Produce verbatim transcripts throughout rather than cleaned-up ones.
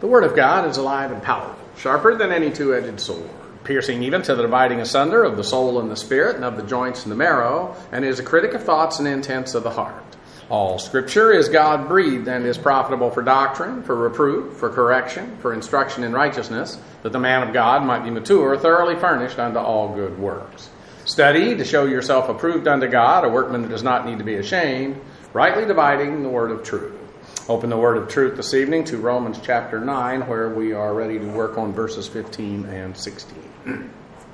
The Word of God is alive and powerful, sharper than any two-edged sword, piercing even to the dividing asunder of the soul and the spirit, and of the joints and the marrow, and is a critic of thoughts and intents of the heart. All Scripture is God-breathed and is profitable for doctrine, for reproof, for correction, for instruction in righteousness, that the man of God might be mature, thoroughly furnished unto all good works. Study to show yourself approved unto God, a workman that does not need to be ashamed, rightly dividing the word of truth. Open the word of truth this evening to Romans chapter nine, where we are ready to work on verses fifteen and sixteen.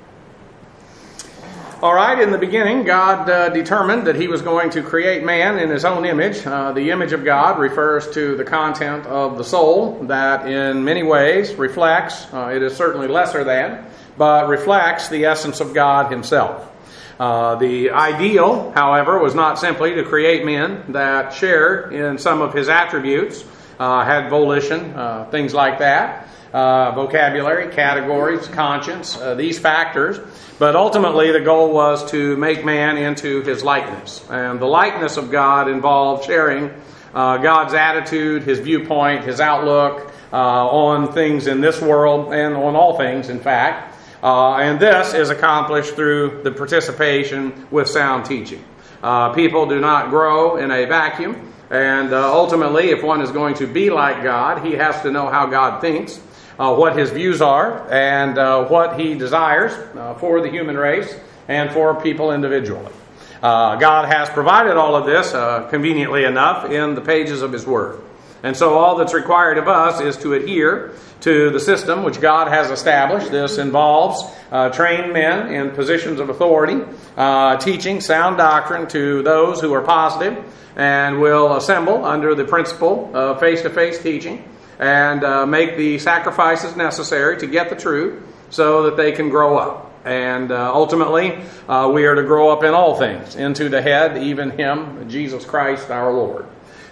All right, in the beginning, God uh, determined that he was going to create man in his own image. Uh, the image of God refers to the content of the soul that in many ways reflects, uh, it is certainly lesser than, but reflects the essence of God himself. Uh, the ideal, however, was not simply to create men that shared in some of his attributes, uh, had volition, uh, things like that, uh, vocabulary, categories, conscience, uh, these factors. But ultimately, the goal was to make man into his likeness. And the likeness of God involved sharing uh, God's attitude, his viewpoint, his outlook uh, on things in this world and on all things, in fact. Uh, and this is accomplished through the participation with sound teaching. Uh, people do not grow in a vacuum. And uh, ultimately, if one is going to be like God, he has to know how God thinks, uh, what his views are, and uh, what he desires uh, for the human race and for people individually. Uh, God has provided all of this, uh, conveniently enough, in the pages of his Word. And so all that's required of us is to adhere to the system which God has established. This involves uh, trained men in positions of authority, uh, teaching sound doctrine to those who are positive and will assemble under the principle of face-to-face teaching and uh, make the sacrifices necessary to get the truth so that they can grow up. And uh, ultimately, uh, we are to grow up in all things, into the head, even him, Jesus Christ our Lord.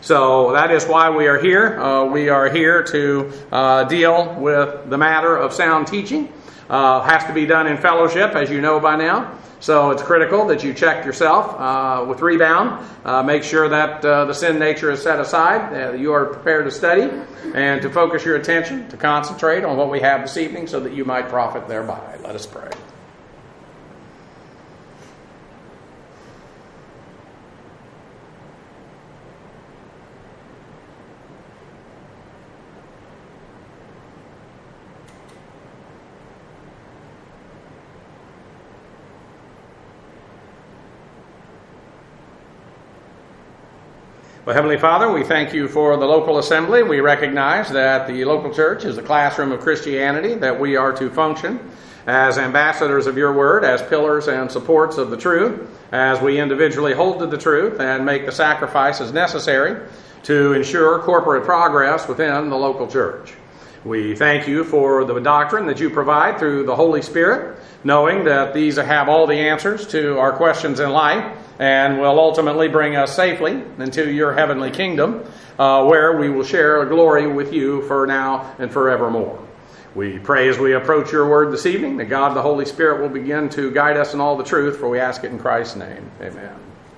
So that is why we are here. Uh, we are here to uh, deal with the matter of sound teaching. Uh, has to be done in fellowship, as you know by now. So it's critical that you check yourself uh, with rebound. Uh, make sure that uh, the sin nature is set aside. Uh, you are prepared to study and to focus your attention, to concentrate on what we have this evening so that you might profit thereby. Let us pray. Well, Heavenly Father, we thank you for the local assembly. We recognize that the local church is the classroom of Christianity, that we are to function as ambassadors of your word, as pillars and supports of the truth, as we individually hold to the truth and make the sacrifices necessary to ensure corporate progress within the local church. We thank you for the doctrine that you provide through the Holy Spirit, knowing that these have all the answers to our questions in life, and will ultimately bring us safely into your heavenly kingdom, uh, where we will share glory with you for now and forevermore. We pray as we approach your word this evening that God the Holy Spirit will begin to guide us in all the truth, for we ask it in Christ's name. Amen.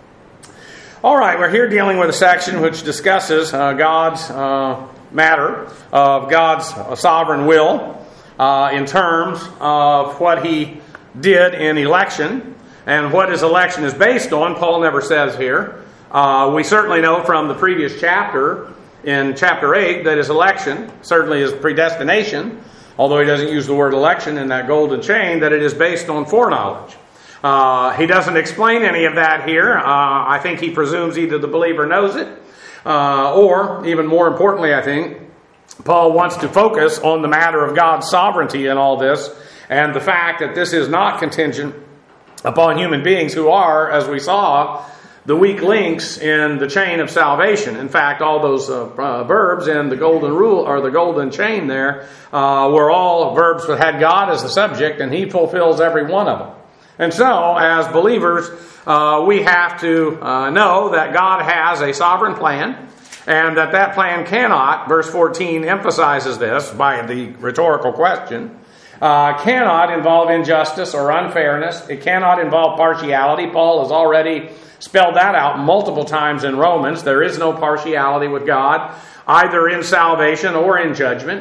All right, we're here dealing with a section which discusses uh, God's uh, matter of God's uh, sovereign will uh, in terms of what he did in election. And what his election is based on, Paul never says here. Uh, we certainly know from the previous chapter, in chapter eight, that his election, certainly his predestination, although he doesn't use the word election in that golden chain, that it is based on foreknowledge. Uh, he doesn't explain any of that here. Uh, I think he presumes either the believer knows it, uh, or, even more importantly, I think, Paul wants to focus on the matter of God's sovereignty in all this, and the fact that this is not contingent upon human beings who are, as we saw, the weak links in the chain of salvation. In fact, all those uh, uh, verbs in the golden rule or the golden chain there uh, were all verbs that had God as the subject, and he fulfills every one of them. And so, as believers, uh, we have to uh, know that God has a sovereign plan, and that that plan cannot, verse fourteen emphasizes this by the rhetorical question, Uh, cannot involve injustice or unfairness. It cannot involve partiality. Paul has already spelled that out multiple times in Romans. There is no partiality with God, either in salvation or in judgment.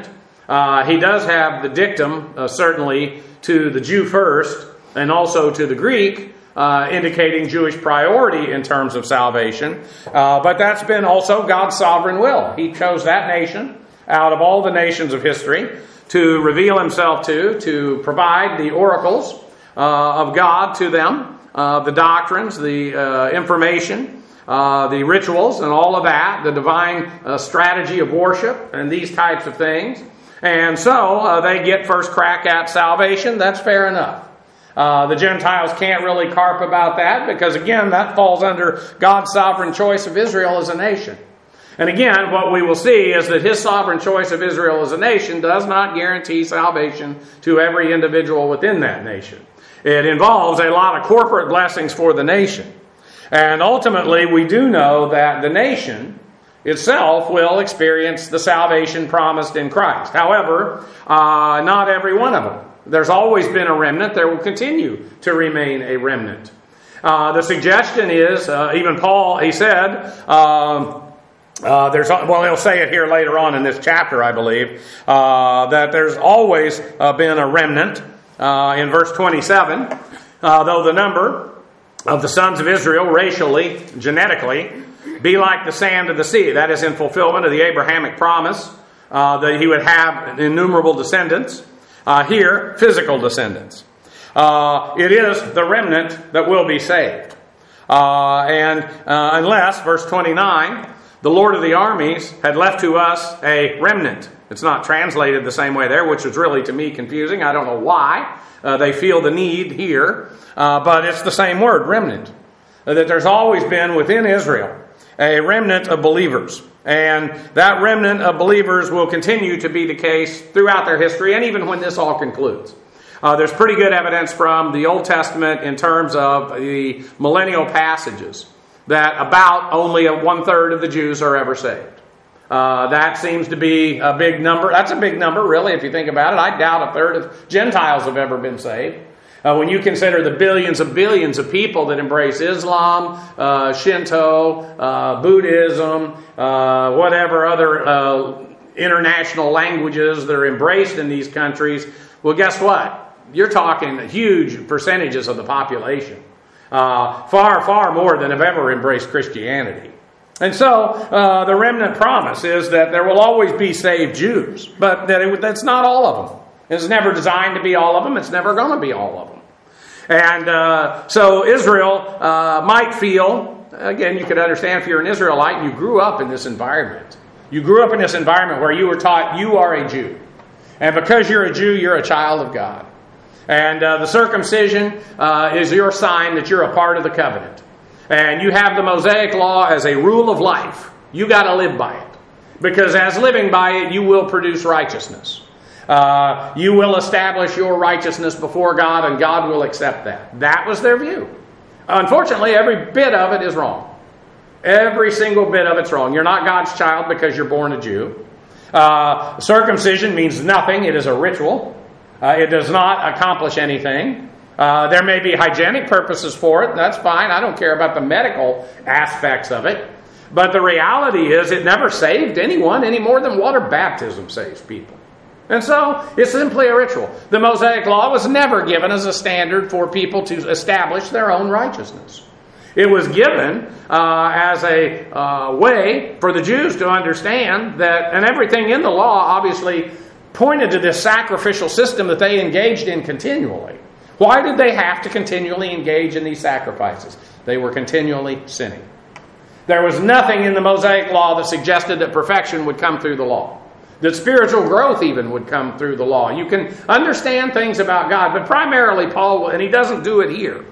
Uh, he does have the dictum, uh, certainly, to the Jew first and also to the Greek, uh, indicating Jewish priority in terms of salvation. Uh, but that's been also God's sovereign will. He chose that nation out of all the nations of history to reveal himself to, to provide the oracles uh, of God to them, uh, the doctrines, the uh, information, uh, the rituals, and all of that, the divine uh, strategy of worship, and these types of things. And so uh, they get first crack at salvation. That's fair enough. Uh, the Gentiles can't really carp about that because, again, that falls under God's sovereign choice of Israel as a nation. And again, what we will see is that his sovereign choice of Israel as a nation does not guarantee salvation to every individual within that nation. It involves a lot of corporate blessings for the nation. And ultimately, we do know that the nation itself will experience the salvation promised in Christ. However, uh, not every one of them. There's always been a remnant. There will continue to remain a remnant. Uh, the suggestion is, uh, even Paul, he said, um, Uh, there's well, he'll say it here later on in this chapter, I believe, uh, that there's always uh, been a remnant uh, in verse twenty-seven, uh, though the number of the sons of Israel racially, genetically, be like the sand of the sea. That is in fulfillment of the Abrahamic promise uh, that he would have innumerable descendants. Uh, here, physical descendants. Uh, it is the remnant that will be saved. Uh, and uh, unless, verse twenty-nine, the Lord of the armies had left to us a remnant. It's not translated the same way there, which is really, to me, confusing. I don't know why uh, they feel the need here. Uh, but it's the same word, remnant. Uh, that there's always been within Israel a remnant of believers. And that remnant of believers will continue to be the case throughout their history and even when this all concludes. Uh, there's pretty good evidence from the Old Testament in terms of the millennial passages that about only a one-third of the Jews are ever saved. Uh, that seems to be a big number. That's a big number, really, if you think about it. I doubt a third of Gentiles have ever been saved. Uh, when you consider the billions of billions of people that embrace Islam, uh, Shinto, uh, Buddhism, uh, whatever other uh, international languages that are embraced in these countries, well, guess what? You're talking huge percentages of the population. Uh, far, far more than have ever embraced Christianity. And so, uh, the remnant promise is that there will always be saved Jews, but that it, that's not all of them. It's never designed to be all of them. It's never going to be all of them. And uh, so Israel uh, might feel, again, you could understand if you're an Israelite and you grew up in this environment. You grew up in this environment where you were taught you are a Jew. And because you're a Jew, you're a child of God. And uh, the circumcision uh, is your sign that you're a part of the covenant. And you have the Mosaic law as a rule of life. You got to live by it. Because as living by it, you will produce righteousness. Uh, you will establish your righteousness before God, and God will accept that. That was their view. Unfortunately, every bit of it is wrong. Every single bit of it's wrong. You're not God's child because you're born a Jew. Uh, circumcision means nothing. It is a ritual. Uh, it does not accomplish anything. Uh, there may be hygienic purposes for it. That's fine. I don't care about the medical aspects of it. But the reality is it never saved anyone any more than water baptism saves people. And so it's simply a ritual. The Mosaic Law was never given as a standard for people to establish their own righteousness. It was given uh, as a uh, way for the Jews to understand that, and everything in the law obviously pointed to this sacrificial system that they engaged in continually. Why did they have to continually engage in these sacrifices? They were continually sinning. There was nothing in the Mosaic Law that suggested that perfection would come through the law. That spiritual growth even would come through the law. You can understand things about God, but primarily Paul, and he doesn't do it here.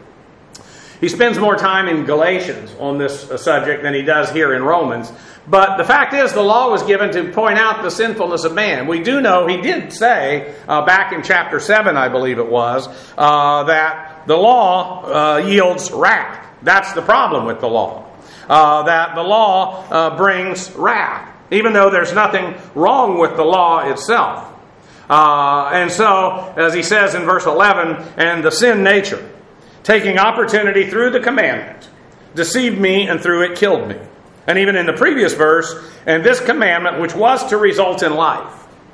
He spends more time in Galatians on this subject than he does here in Romans. But the fact is, the law was given to point out the sinfulness of man. We do know, he did say, uh, back in chapter seven, I believe it was, uh, that the law uh, yields wrath. That's the problem with the law. Uh, that the law uh, brings wrath, even though there's nothing wrong with the law itself. Uh, and so, as he says in verse eleven, and the sin nature, taking opportunity through the commandment, deceived me, and through it killed me. And even in the previous verse, and this commandment, which was to result in life,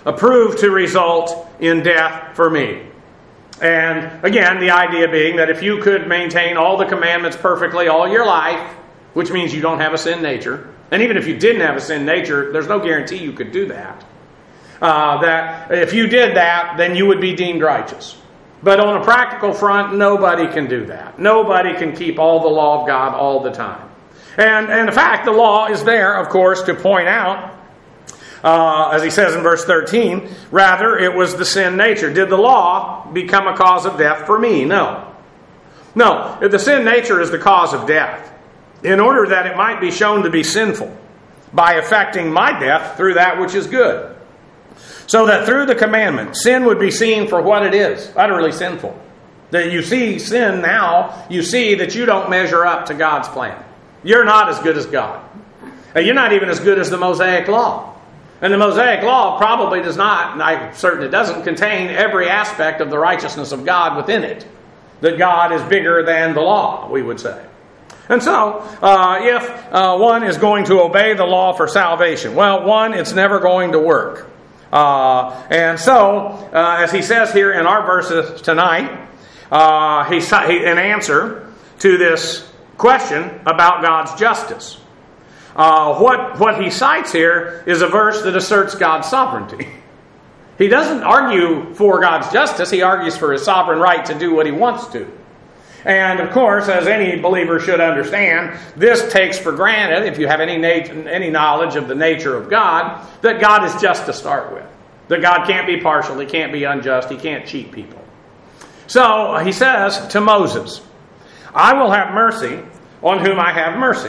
proved to result in death for me. And again, the idea being that if you could maintain all the commandments perfectly all your life, which means you don't have a sin nature, and even if you didn't have a sin nature, there's no guarantee you could do that. Uh, that if you did that, then you would be deemed righteous. But on a practical front, nobody can do that. Nobody can keep all the law of God all the time. And, and in fact, the law is there, of course, to point out, uh, as he says in verse thirteen, rather it was the sin nature. Did the law become a cause of death for me? No. No, the sin nature is the cause of death, in order that it might be shown to be sinful by affecting my death through that which is good. So that through the commandment, sin would be seen for what it is, utterly sinful. That you see sin now, you see that you don't measure up to God's plan. You're not as good as God. You're not even as good as the Mosaic Law. And the Mosaic Law probably does not, and I'm certain it doesn't, contain every aspect of the righteousness of God within it. That God is bigger than the law, we would say. And so, uh, if uh, one is going to obey the law for salvation, well, one, it's never going to work. Uh, and so, uh, as he says here in our verses tonight, uh, he, he an answer to this question about God's justice. Uh, what, what he cites here is a verse that asserts God's sovereignty. He doesn't argue for God's justice, he argues for his sovereign right to do what he wants to. And of course, as any believer should understand, this takes for granted, if you have any nat- any knowledge of the nature of God, that God is just to start with. That God can't be partial, he can't be unjust, he can't cheat people. So he says to Moses, I will have mercy on whom I have mercy.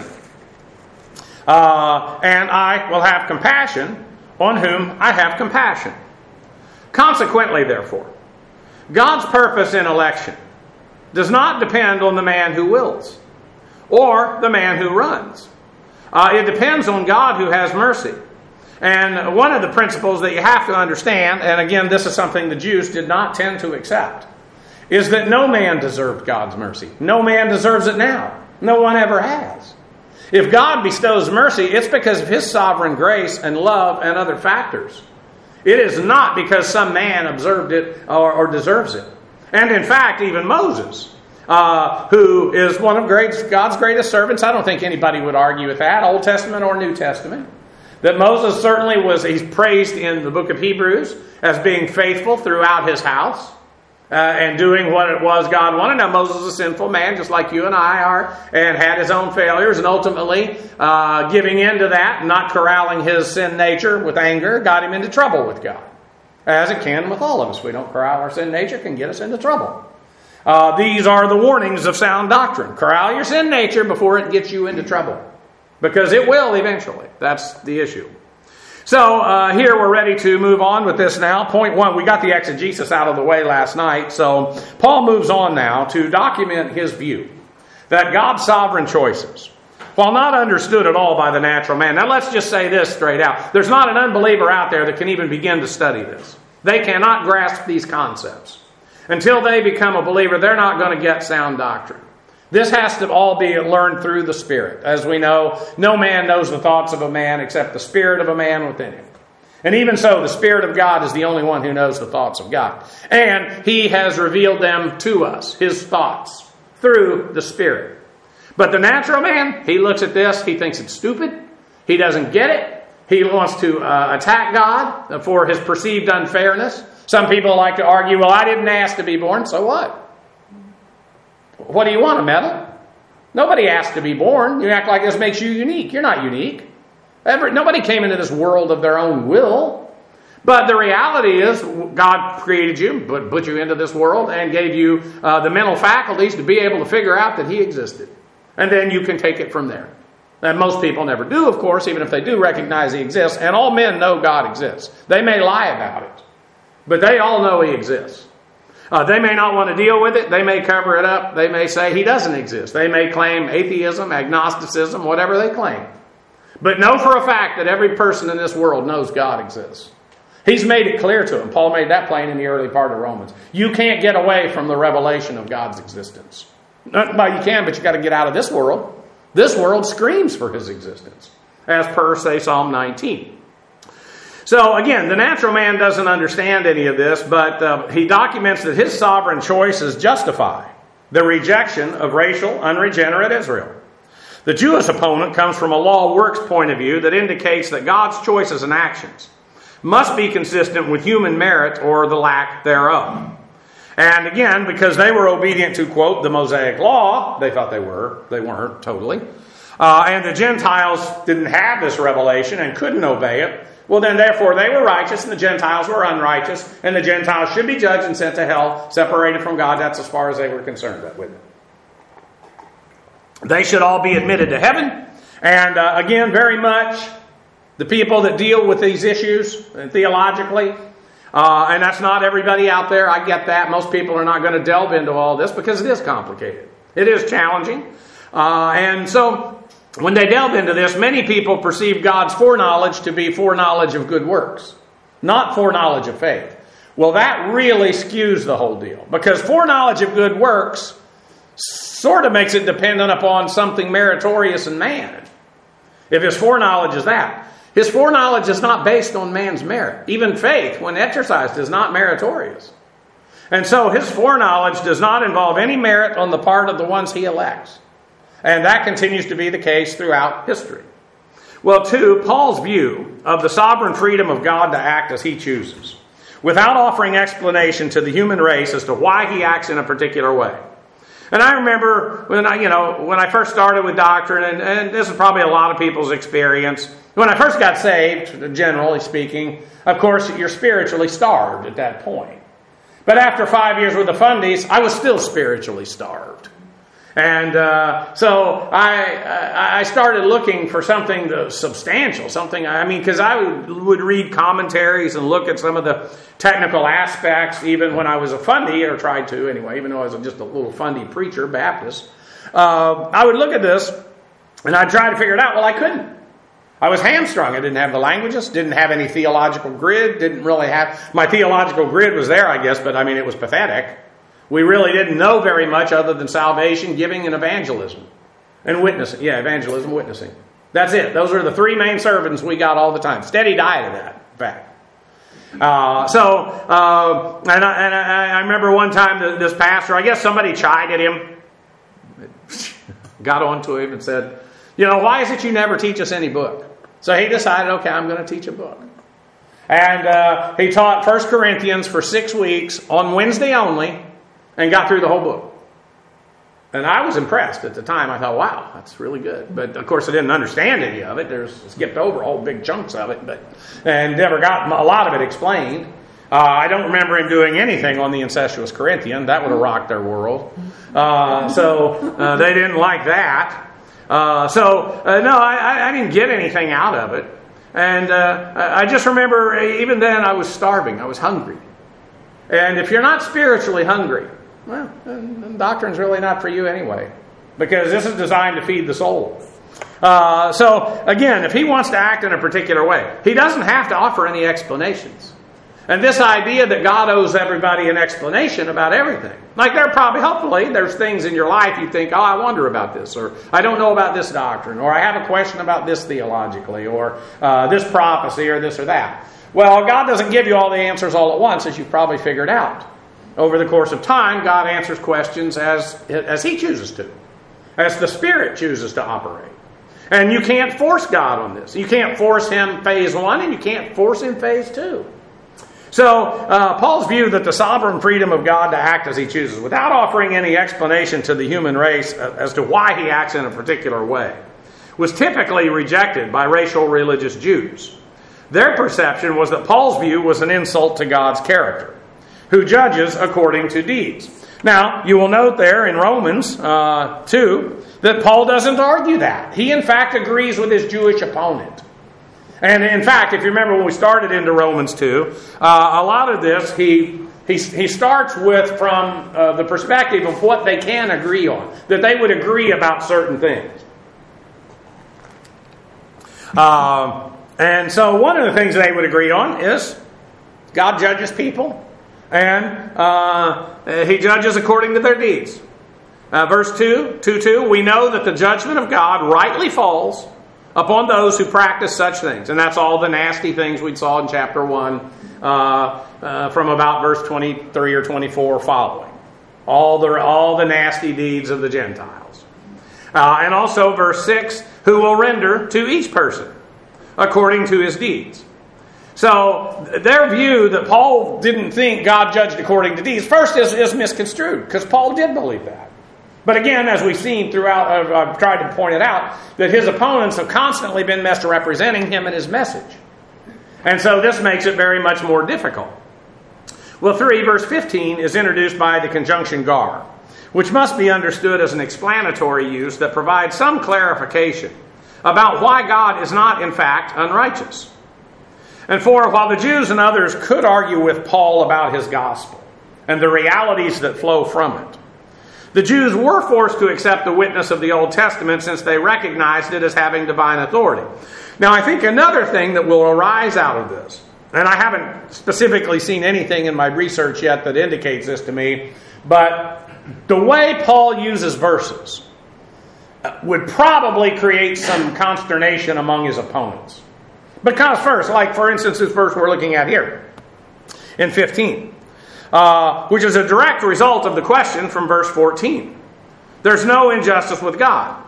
Uh, and I will have compassion on whom I have compassion. Consequently, therefore, God's purpose in election does not depend on the man who wills or the man who runs. Uh, it depends on God who has mercy. And one of the principles that you have to understand, and again, this is something the Jews did not tend to accept, is that no man deserved God's mercy. No man deserves it now. No one ever has. If God bestows mercy, it's because of his sovereign grace and love and other factors. It is not because some man observed it or, or deserves it. And in fact, even Moses, uh, who is one of great, God's greatest servants, I don't think anybody would argue with that, Old Testament or New Testament, that Moses certainly was, he's praised in the book of Hebrews as being faithful throughout his house. Uh, and doing what it was God wanted. Now, Moses is a sinful man, just like you and I are, and had his own failures, and ultimately uh, giving in to that, not corralling his sin nature with anger, got him into trouble with God. As it can with all of us. We don't corral our sin nature, it can get us into trouble. Uh, these are the warnings of sound doctrine. Corral your sin nature before it gets you into trouble. Because it will eventually. That's the issue. So uh, here we're ready to move on with this now. Point one, we got the exegesis out of the way last night. So Paul moves on now to document his view that God's sovereign choices, while not understood at all by the natural man. Now let's just say this straight out. There's not an unbeliever out there that can even begin to study this. They cannot grasp these concepts. Until they become a believer, they're not going to get sound doctrine. This has to all be learned through the Spirit. As we know, no man knows the thoughts of a man except the Spirit of a man within him. And even so, the Spirit of God is the only one who knows the thoughts of God. And He has revealed them to us, His thoughts, through the Spirit. But the natural man, he looks at this, he thinks it's stupid. He doesn't get it. He wants to uh, attack God for his perceived unfairness. Some people like to argue, well, I didn't ask to be born, so what? What do you want, a medal? Nobody asked to be born. You act like this makes you unique. You're not unique. Every, nobody came into this world of their own will. But the reality is, God created you, put, put you into this world, and gave you uh, the mental faculties to be able to figure out that He existed. And then you can take it from there. And most people never do, of course, even if they do recognize He exists. And all men know God exists. They may lie about it, but they all know He exists. Uh, they may not want to deal with it. They may cover it up. They may say He doesn't exist. They may claim atheism, agnosticism, whatever they claim. But know for a fact that every person in this world knows God exists. He's made it clear to them. Paul made that plain in the early part of Romans. You can't get away from the revelation of God's existence. Well, you can, but you got to get out of this world. This world screams for His existence, as per, say, Psalm nineteen. So again, the natural man doesn't understand any of this, but uh, he documents that his sovereign choices justify the rejection of racial, unregenerate Israel. The Jewish opponent comes from a law works point of view that indicates that God's choices and actions must be consistent with human merit or the lack thereof. And again, because they were obedient to, quote, the Mosaic law, they thought they were, they weren't totally, uh, and the Gentiles didn't have this revelation and couldn't obey it, well then therefore they were righteous and the Gentiles were unrighteous, and the Gentiles should be judged and sent to hell, separated from God. That's as far as they were concerned with it. They should all be admitted to heaven. And uh, again, very much the people that deal with these issues theologically, uh, and that's not everybody out there, I get that. Most people are not going to delve into all this because it is complicated. It is challenging. Uh, and so when they delve into this, many people perceive God's foreknowledge to be foreknowledge of good works, not foreknowledge of faith. Well, that really skews the whole deal, because foreknowledge of good works sort of makes it dependent upon something meritorious in man. If his foreknowledge is that. His foreknowledge is not based on man's merit. Even faith, when exercised, is not meritorious. And so his foreknowledge does not involve any merit on the part of the ones he elects. And that continues to be the case throughout history. Well, two, Paul's view of the sovereign freedom of God to act as he chooses, without offering explanation to the human race as to why he acts in a particular way. And I remember when I, you know, when I first started with doctrine, and, and this is probably a lot of people's experience. When I first got saved, generally speaking, of course, you're spiritually starved at that point. But after five years with the Fundies, I was still spiritually starved. And uh, so I I started looking for something substantial, something, I mean, because I would, would read commentaries and look at some of the technical aspects, even when I was a Fundy, or tried to anyway, even though I was just a little Fundy preacher, Baptist. Uh, I would look at this, and I'd try to figure it out. Well, I couldn't. I was hamstrung. I didn't have the languages, didn't have any theological grid, didn't really have, my theological grid was there, I guess, but I mean, it was pathetic. We really didn't know very much other than salvation, giving, and evangelism. And witnessing. Yeah, evangelism, witnessing. That's it. Those are the three main servants we got all the time. Steady diet of that, in fact. Uh, so, uh, and, I, and I, I remember one time this pastor, I guess somebody chided him, got on to him and said, you know, why is it you never teach us any book? So he decided, okay, I'm going to teach a book. And uh, he taught First Corinthians for six weeks on Wednesday only, and got through the whole book. And I was impressed at the time. I thought, wow, that's really good. But of course I didn't understand any of it. There's skipped over whole big chunks of it, but and never got a lot of it explained. Uh, I don't remember him doing anything on the incestuous Corinthian. That would have rocked their world. Uh, so uh, they didn't like that. Uh, so uh, no, I, I didn't get anything out of it. And uh, I just remember even then I was starving. I was hungry. And if you're not spiritually hungry, well, then doctrine's really not for you anyway, because this is designed to feed the soul. Uh, so, again, if he wants to act in a particular way, he doesn't have to offer any explanations. And this idea that God owes everybody an explanation about everything. Like there probably, hopefully, there's things in your life you think, oh, I wonder about this, or I don't know about this doctrine, or I have a question about this theologically, or uh, this prophecy, or this or that. Well, God doesn't give you all the answers all at once, as you've probably figured out. Over the course of time, God answers questions as, as He chooses to, as the Spirit chooses to operate. And you can't force God on this. You can't force Him phase one, and you can't force Him phase two. So, uh, Paul's view that the sovereign freedom of God to act as He chooses, without offering any explanation to the human race as to why He acts in a particular way, was typically rejected by racial religious Jews. Their perception was that Paul's view was an insult to God's character, who judges according to deeds. Now, you will note there in Romans uh, two that Paul doesn't argue that. He, in fact, agrees with his Jewish opponent. And, in fact, if you remember when we started into Romans two, uh, a lot of this he he, he starts with from uh, the perspective of what they can agree on, that they would agree about certain things. Uh, and so one of the things they would agree on is God judges people. And uh, He judges according to their deeds. Uh, verse two, two, two, we know that the judgment of God rightly falls upon those who practice such things. And that's all the nasty things we saw in chapter one uh, uh, from about verse twenty-three or twenty-four following. All the, all the nasty deeds of the Gentiles. Uh, and also verse six, who will render to each person according to his deeds. So their view that Paul didn't think God judged according to deeds, first is, is misconstrued, because Paul did believe that. But again, as we've seen throughout, uh, I've tried to point it out, that his opponents have constantly been misrepresenting him and his message. And so this makes it very much more difficult. Well, three, verse fifteen is introduced by the conjunction gar, which must be understood as an explanatory use that provides some clarification about why God is not, in fact, unrighteous. And four, while the Jews and others could argue with Paul about his gospel and the realities that flow from it, the Jews were forced to accept the witness of the Old Testament since they recognized it as having divine authority. Now, I think another thing that will arise out of this, and I haven't specifically seen anything in my research yet that indicates this to me, but the way Paul uses verses would probably create some consternation among his opponents. Because first, like for instance this verse we're looking at here, in fifteen, uh, which is a direct result of the question from verse fourteen. There's no injustice with God.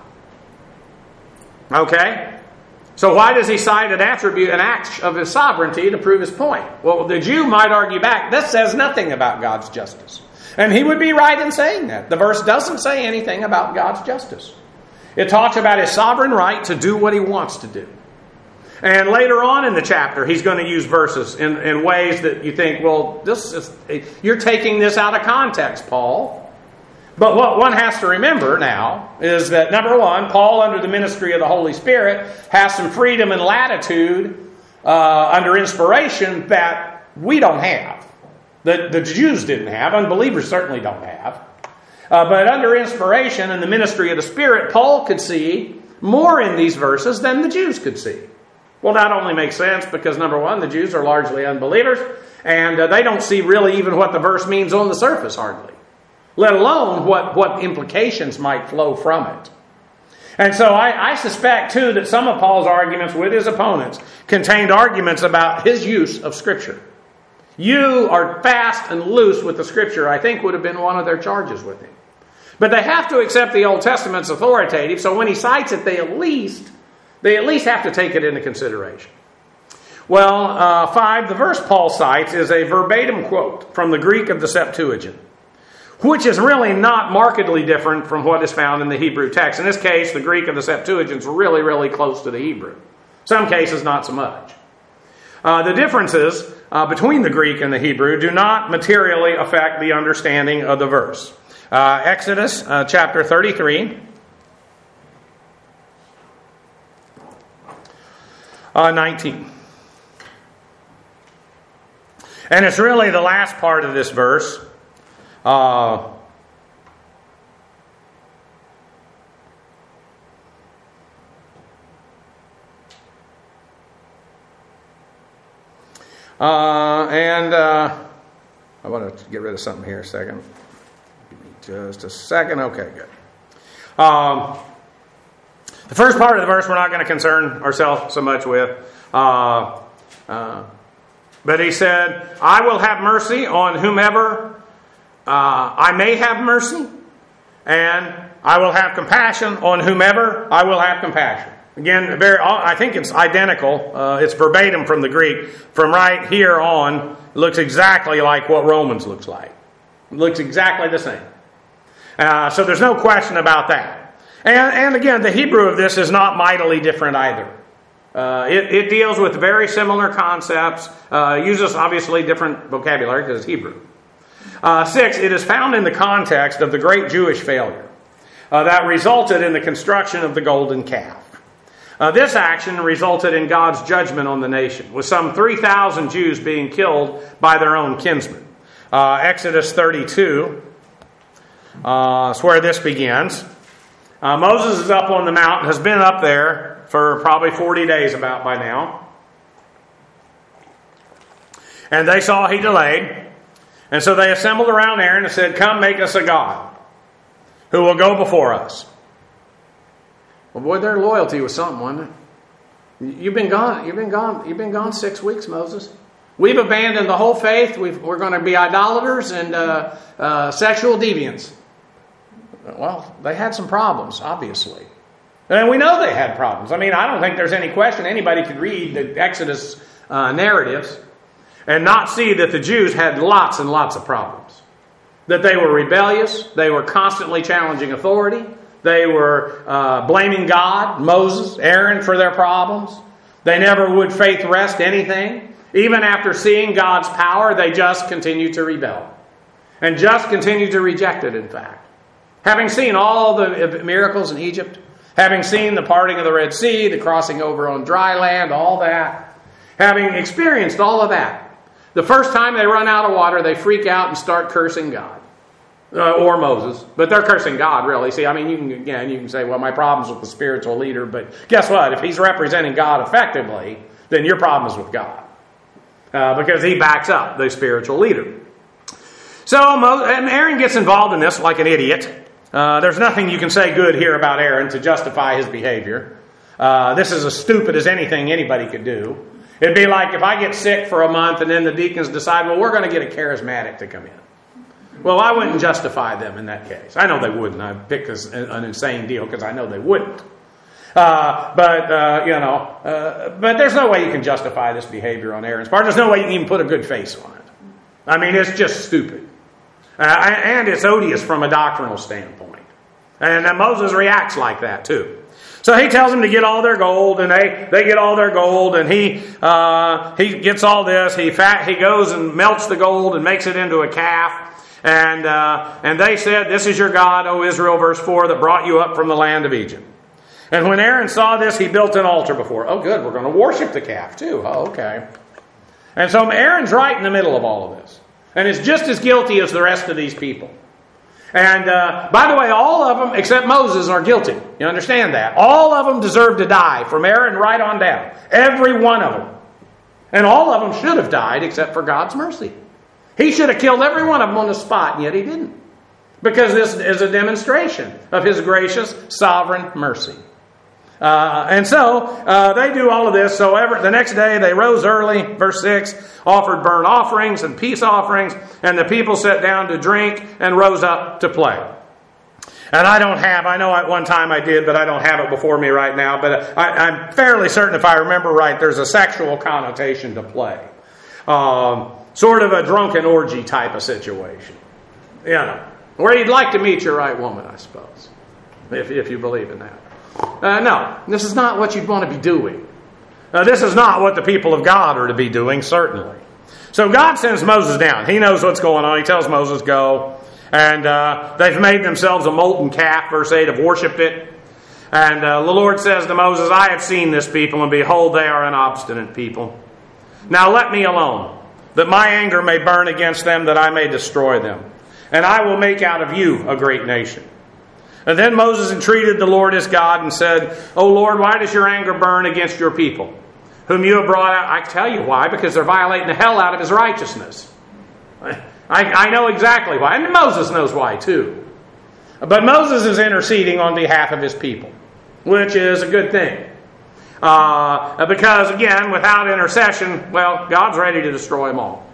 Okay? So why does he cite an attribute, an act of his sovereignty to prove his point? Well, the Jew might argue back, this says nothing about God's justice. And he would be right in saying that. The verse doesn't say anything about God's justice. It talks about his sovereign right to do what he wants to do. And later on in the chapter, he's going to use verses in, in ways that you think, well, this is, you're taking this out of context, Paul. But what one has to remember now is that, number one, Paul, under the ministry of the Holy Spirit, has some freedom and latitude uh, under inspiration that we don't have. That the Jews didn't have. Unbelievers certainly don't have. Uh, but under inspiration and the ministry of the Spirit, Paul could see more in these verses than the Jews could see. Well, that only makes sense because, number one, the Jews are largely unbelievers, and uh, they don't see really even what the verse means on the surface, hardly. Let alone what, what implications might flow from it. And so I, I suspect, too, that some of Paul's arguments with his opponents contained arguments about his use of Scripture. You are fast and loose with the Scripture, I think would have been one of their charges with him. But they have to accept the Old Testament's authoritative, so when he cites it, they at least... They at least have to take it into consideration. Well, uh, five, the verse Paul cites is a verbatim quote from the Greek of the Septuagint, which is really not markedly different from what is found in the Hebrew text. In this case, the Greek of the Septuagint is really, really close to the Hebrew. Some cases, not so much. Uh, the differences uh, between the Greek and the Hebrew do not materially affect the understanding of the verse. Uh, Exodus uh, chapter thirty-three. Uh, nineteen. And it's really the last part of this verse. Uh, uh, and uh, I want to get rid of something here a second. Give me just a second. Okay, good. Um, The first part of the verse we're not going to concern ourselves so much with. Uh, uh, but he said, I will have mercy on whomever uh, I may have mercy, and I will have compassion on whomever I will have compassion. Again, very, I think it's identical. Uh, it's verbatim from the Greek. From right here on, it looks exactly like what Romans looks like. It looks exactly the same. Uh, so there's no question about that. And, and again, the Hebrew of this is not mightily different either. Uh, it, it deals with very similar concepts, uh, uses obviously different vocabulary because it's Hebrew. Uh, six, it is found in the context of the great Jewish failure uh, that resulted in the construction of the golden calf. Uh, this action resulted in God's judgment on the nation, with some three thousand Jews being killed by their own kinsmen. Uh, Exodus thirty-two uh, is where this begins. Uh, Moses is up on the mountain, has been up there for probably forty days about by now. And they saw he delayed. And so they assembled around Aaron and said, come make us a god who will go before us. Well, boy, their loyalty was something, wasn't it? You've been gone. You've been gone. You've been gone six weeks, Moses. We've abandoned the whole faith. We've, we're going to be idolaters and uh, uh, sexual deviants. Well, they had some problems, obviously. And we know they had problems. I mean, I don't think there's any question anybody could read the Exodus uh, narratives and not see that the Jews had lots and lots of problems. That they were rebellious. They were constantly challenging authority. They were uh, blaming God, Moses, Aaron for their problems. They never would faith rest anything. Even after seeing God's power, they just continued to rebel. And just continued to reject it, in fact. Having seen all the miracles in Egypt, having seen the parting of the Red Sea, the crossing over on dry land, all that, having experienced all of that, the first time they run out of water, they freak out and start cursing God. Uh, or Moses. But they're cursing God, really. See, I mean, you can, again, you can say, well, my problem's with the spiritual leader. But guess what? If he's representing God effectively, then your problem is with God. Uh, because he backs up the spiritual leader. So, Mo- and Aaron gets involved in this like an idiot. Uh, there's nothing you can say good here about Aaron to justify his behavior. Uh, this is as stupid as anything anybody could do. It'd be like if I get sick for a month and then the deacons decide, well, we're going to get a charismatic to come in. Well, I wouldn't justify them in that case. I know they wouldn't. I picked an insane deal because I know they wouldn't. Uh, but, uh, you know, uh, but there's no way you can justify this behavior on Aaron's part. There's no way you can even put a good face on it. I mean, it's just stupid. Uh, and it's odious from a doctrinal standpoint. And uh, Moses reacts like that, too. So he tells them to get all their gold, and they, they get all their gold, and he uh, he gets all this. He fat, he goes and melts the gold and makes it into a calf. And uh, and they said, this is your God, O Israel, verse four, that brought you up from the land of Egypt. And when Aaron saw this, he built an altar before. Oh, good, we're going to worship the calf too. Oh, okay. And so Aaron's right in the middle of all of this. And is just as guilty as the rest of these people. And uh, by the way, all of them, except Moses, are guilty. You understand that? All of them deserve to die, from Aaron right on down. Every one of them. And all of them should have died, except for God's mercy. He should have killed every one of them on the spot, and yet he didn't. Because this is a demonstration of his gracious, sovereign mercy. Uh, and so, uh, they do all of this. So every, the next day they rose early, verse six, offered burnt offerings and peace offerings, and the people sat down to drink and rose up to play. And I don't have, I know at one time I did, but I don't have it before me right now. But I, I'm fairly certain, if I remember right, there's a sexual connotation to play. Um... Sort of a drunken orgy type of situation. You know, where you'd like to meet your right woman, I suppose. If, if you believe in that. Uh, no, this is not what you'd want to be doing. Uh, this is not what the people of God are to be doing, certainly. So God sends Moses down. He knows what's going on. He tells Moses, go. And uh, they've made themselves a molten calf, verse eight, have worshipped it. And uh, the Lord says to Moses, I have seen this people, and behold, they are an obstinate people. Now let me alone, that my anger may burn against them, that I may destroy them. And I will make out of you a great nation. And then Moses entreated the Lord his God and said, O Lord, why does your anger burn against your people, whom you have brought out? I tell you why, because they're violating the hell out of his righteousness. I, I know exactly why. And Moses knows why too. But Moses is interceding on behalf of his people, which is a good thing. Uh, because, again, without intercession, well, God's ready to destroy them all.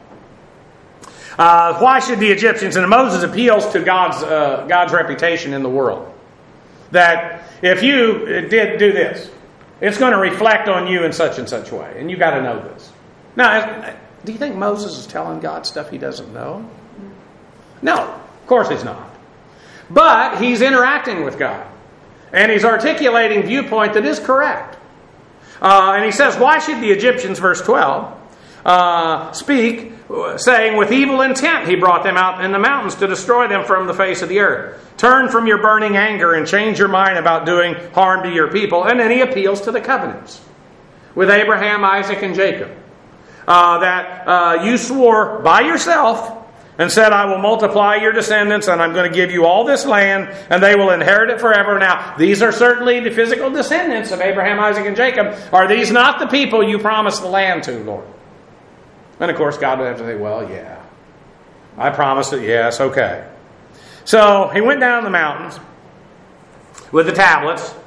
Uh, why should the Egyptians, and Moses appeals to God's uh, God's reputation in the world, that if you did do this, it's going to reflect on you in such and such way, and you got to know this. Now, do you think Moses is telling God stuff he doesn't know? No, of course he's not. But he's interacting with God, and he's articulating viewpoint that is correct. Uh, and he says, why should the Egyptians, verse twelve, uh, speak, saying, with evil intent he brought them out in the mountains to destroy them from the face of the earth. Turn from your burning anger and change your mind about doing harm to your people. And then he appeals to the covenants with Abraham, Isaac, and Jacob. Uh, that uh, you swore by yourself and said, I will multiply your descendants, and I'm going to give you all this land, and they will inherit it forever. Now, these are certainly the physical descendants of Abraham, Isaac, and Jacob. Are these not the people you promised the land to, Lord? And of course, God would have to say, well, yeah. I promised it, yes, okay. So, he went down the mountains with the tablets,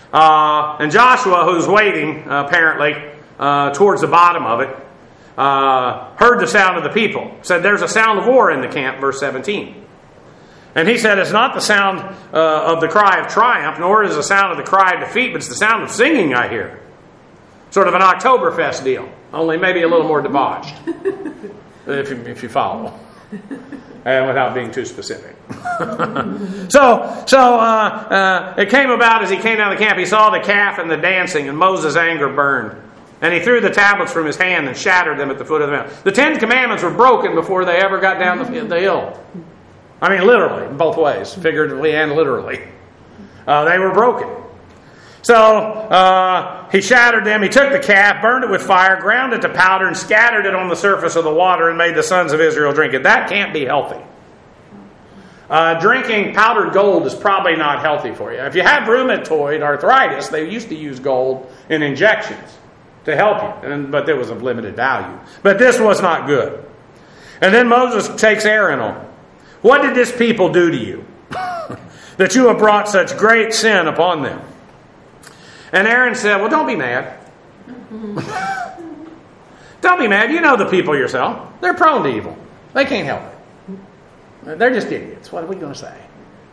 Uh, and Joshua, who's waiting, uh, apparently, uh, towards the bottom of it, uh, heard the sound of the people. Said, there's a sound of war in the camp, verse seventeen. And he said, it's not the sound uh, of the cry of triumph, nor is the sound of the cry of defeat, but it's the sound of singing I hear. Sort of an Oktoberfest deal, only maybe a little more debauched, if you, if you follow. And without being too specific. so so uh, uh, it came about as he came down the camp, he saw the calf and the dancing, and Moses' anger burned. And he threw the tablets from his hand and shattered them at the foot of the mountain. The Ten Commandments were broken before they ever got down the, the hill. I mean, literally, both ways, figuratively and literally. Uh, they were broken. So uh, he shattered them. He took the calf, burned it with fire, ground it to powder, and scattered it on the surface of the water and made the sons of Israel drink it. That can't be healthy. Uh, drinking powdered gold is probably not healthy for you. If you have rheumatoid arthritis, they used to use gold in injections to help you, and, but there was of limited value. But this was not good. And then Moses takes Aaron on. What did this people do to you? That you have brought such great sin upon them. And Aaron said, well, don't be mad. Don't be mad. You know the people yourself. They're prone to evil. They can't help it. They're just idiots. What are we going to say?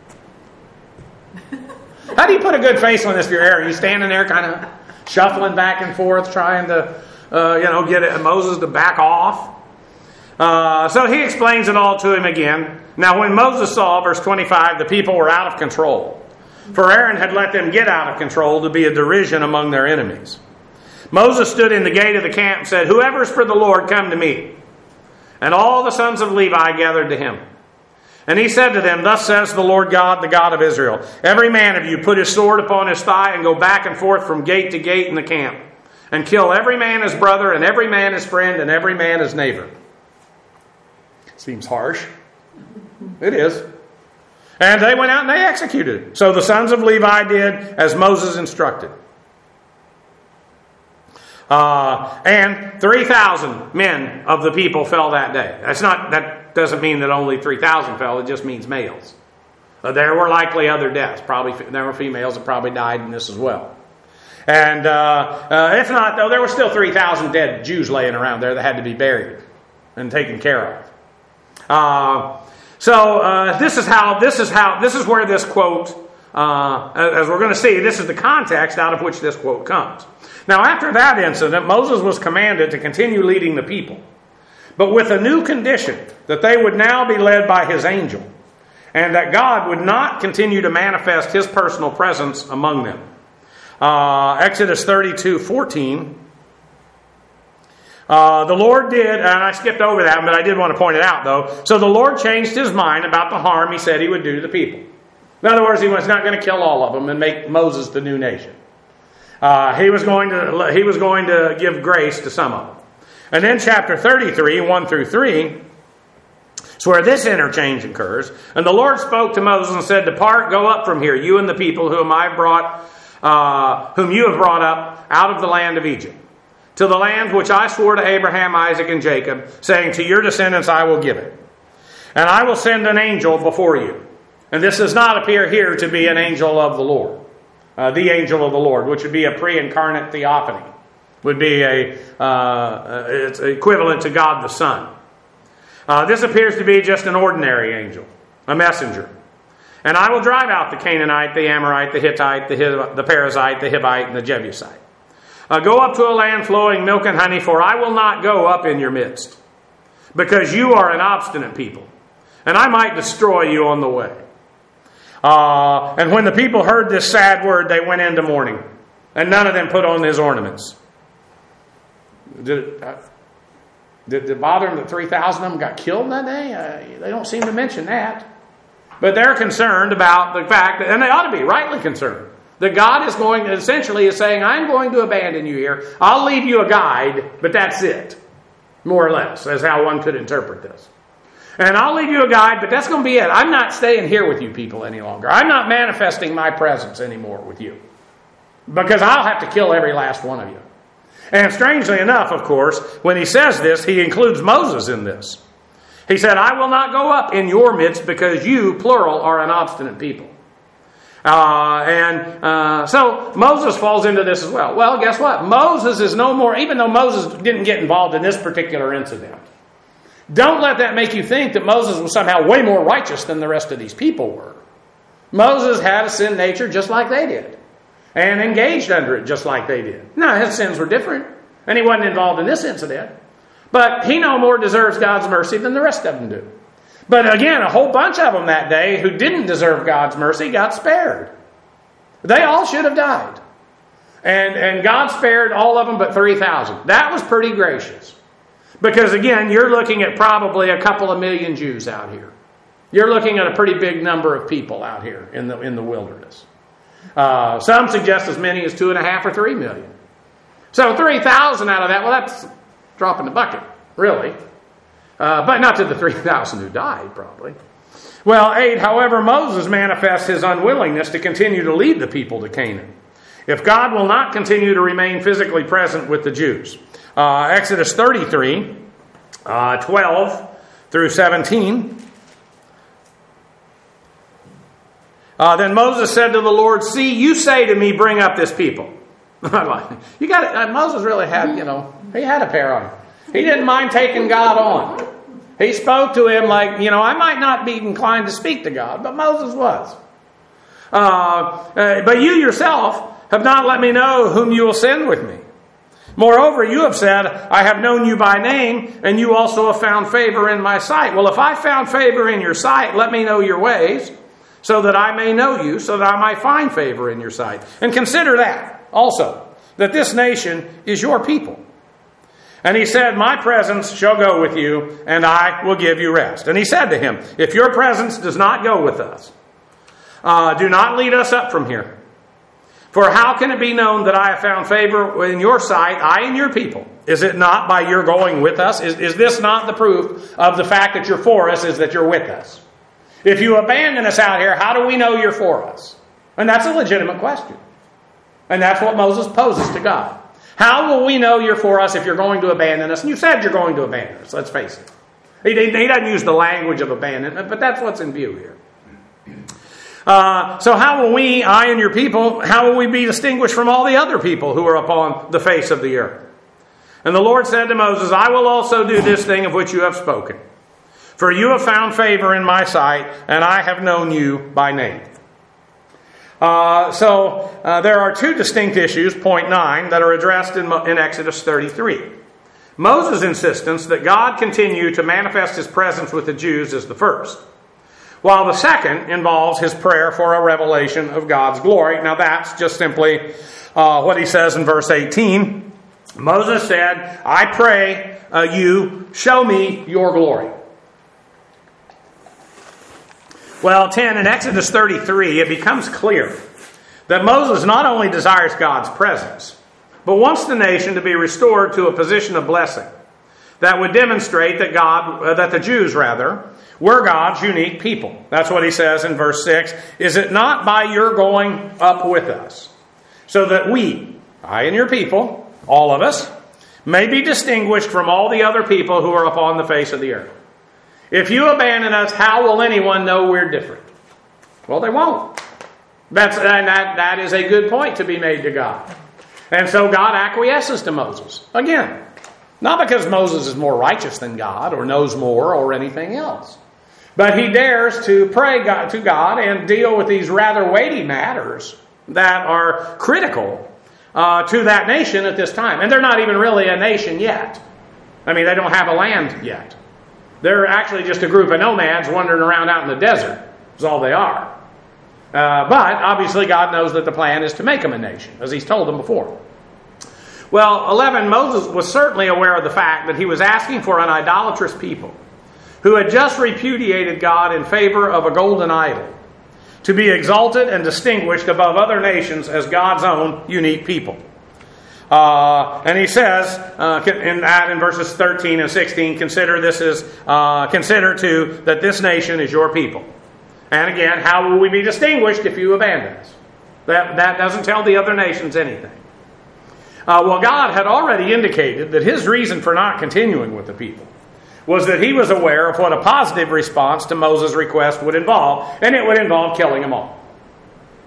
How do you put a good face on this if you're Aaron? You standing there kind of shuffling back and forth, trying to, uh, you know, get it, Moses to back off. Uh, so he explains it all to him again. Now when Moses saw, verse twenty-five, the people were out of control. For Aaron had let them get out of control to be a derision among their enemies. Moses stood in the gate of the camp and said, whoever is for the Lord, come to me. And all the sons of Levi gathered to him. And he said to them, thus says the Lord God, the God of Israel, every man of you put his sword upon his thigh and go back and forth from gate to gate in the camp, and kill every man his brother, and every man his friend, and every man his neighbor. Seems harsh. It is. And they went out and they executed. So the sons of Levi did as Moses instructed. Uh, and three thousand men of the people fell that day. That's not, that doesn't mean that only three thousand fell. It just means males. Uh, there were likely other deaths. Probably there were females that probably died in this as well. And uh, uh, if not, though, there were still three thousand dead Jews laying around there that had to be buried and taken care of. Uh, so uh, this is how this is how this is where this quote, uh, as we're going to see, this is the context out of which this quote comes. Now, after that incident, Moses was commanded to continue leading the people, but with a new condition, that they would now be led by his angel, and that God would not continue to manifest his personal presence among them. Uh, Exodus thirty-two fourteen. Uh, the Lord did, and I skipped over that, but I did want to point it out, though. So the Lord changed his mind about the harm he said he would do to the people. In other words, he was not going to kill all of them and make Moses the new nation. Uh, he was going to he was going to give grace to some of them. And then chapter thirty-three, one through three, is where this interchange occurs. And the Lord spoke to Moses and said, depart, go up from here, you and the people whom I brought, uh, whom you have brought up out of the land of Egypt, to the land which I swore to Abraham, Isaac, and Jacob, saying, to your descendants I will give it. And I will send an angel before you. And this does not appear here to be an angel of the Lord. Uh, the angel of the Lord, which would be a pre-incarnate theophany. Would be a, uh, it's equivalent to God the Son. Uh, this appears to be just an ordinary angel, a messenger. And I will drive out the Canaanite, the Amorite, the Hittite, the, Hiv- the Perizzite, the Hivite, and the Jebusite. Uh, go up to a land flowing milk and honey, for I will not go up in your midst, because you are an obstinate people, and I might destroy you on the way. Uh, and when the people heard this sad word, they went into mourning, and none of them put on his ornaments. Did it, uh, did it bother them that three thousand of them got killed that day? Uh, they don't seem to mention that. But they're concerned about the fact, that, and they ought to be rightly concerned, that God is going to, essentially is saying, I'm going to abandon you here. I'll leave you a guide, but that's it. More or less, as how one could interpret this. And I'll leave you a guide, but that's going to be it. I'm not staying here with you people any longer. I'm not manifesting my presence anymore with you. Because I'll have to kill every last one of you. And strangely enough, of course, when he says this, he includes Moses in this. He said, I will not go up in your midst because you, plural, are an obstinate people. Uh, and uh, so Moses falls into this as well. Well, guess what? Moses is no more, even though Moses didn't get involved in this particular incident, don't let that make you think that Moses was somehow way more righteous than the rest of these people were. Moses had a sin nature just like they did, and engaged under it just like they did. Now, his sins were different, and he wasn't involved in this incident, but he no more deserves God's mercy than the rest of them do. But again, a whole bunch of them that day who didn't deserve God's mercy got spared. They all should have died. And, and God spared all of them but three thousand. That was pretty gracious. Because again, you're looking at probably a couple of million Jews out here. You're looking at a pretty big number of people out here in the, in the wilderness. Uh, some suggest as many as two and a half or three million. So three thousand out of that, well, that's a drop in the bucket, really. Uh, but not to the three thousand who died, probably. Well, eight, however, Moses manifests his unwillingness to continue to lead the people to Canaan. If God will not continue to remain physically present with the Jews. Uh, Exodus thirty-three, uh, twelve through seventeen. Uh, then Moses said to the Lord, "See, you say to me, bring up this people." you got uh, Moses really had, you know, he had a pair on him. He didn't mind taking God on. He spoke to him like, you know, I might not be inclined to speak to God, but Moses was. Uh, uh, but you yourself have not let me know whom you will send with me. Moreover, you have said, I have known you by name, and you also have found favor in my sight. Well, if I found favor in your sight, let me know your ways, so that I may know you, so that I might find favor in your sight. And consider that also, that this nation is your people. And he said, my presence shall go with you, and I will give you rest. And he said to him, if your presence does not go with us, uh, do not lead us up from here. For how can it be known that I have found favor in your sight, I and your people? Is it not by your going with us? Is, is this not the proof of the fact that you're for us, is that you're with us? If you abandon us out here, how do we know you're for us? And that's a legitimate question. And that's what Moses poses to God. How will we know you're for us if you're going to abandon us? And you said you're going to abandon us, let's face it. He, he doesn't use the language of abandonment, but that's what's in view here. Uh, so how will we, I and your people, how will we be distinguished from all the other people who are upon the face of the earth? And the Lord said to Moses, I will also do this thing of which you have spoken. For you have found favor in my sight, and I have known you by name. Uh, so uh, there are two distinct issues, point nine, that are addressed in, in Exodus thirty-three. Moses' insistence that God continue to manifest his presence with the Jews is the first, while the second involves his prayer for a revelation of God's glory. Now that's just simply uh, what he says in verse eighteen. Moses said, I pray uh, you, show me your glory. Well, ten, in Exodus thirty-three, it becomes clear that Moses not only desires God's presence, but wants the nation to be restored to a position of blessing that would demonstrate that God, uh, that the Jews, rather, were God's unique people. That's what he says in verse six. Is it not by your going up with us, so that we, I and your people, all of us, may be distinguished from all the other people who are upon the face of the earth? If you abandon us, how will anyone know we're different? Well, they won't. That's, and that, that is a good point to be made to God. And so God acquiesces to Moses. Again, not because Moses is more righteous than God or knows more or anything else. But he dares to pray God, to God and deal with these rather weighty matters that are critical uh, to that nation at this time. And they're not even really a nation yet. I mean, they don't have a land yet. They're actually just a group of nomads wandering around out in the desert. That's all they are. Uh, but obviously God knows that the plan is to make them a nation, as he's told them before. Well, eleven, Moses was certainly aware of the fact that he was asking for an idolatrous people who had just repudiated God in favor of a golden idol to be exalted and distinguished above other nations as God's own unique people. Uh, and he says uh, in that in verses thirteen and sixteen, consider this is uh, consider too that this nation is your people. And again, how will we be distinguished if you abandon us? That that doesn't tell the other nations anything. Uh, well, God had already indicated that his reason for not continuing with the people was that he was aware of what a positive response to Moses' request would involve, and it would involve killing them all.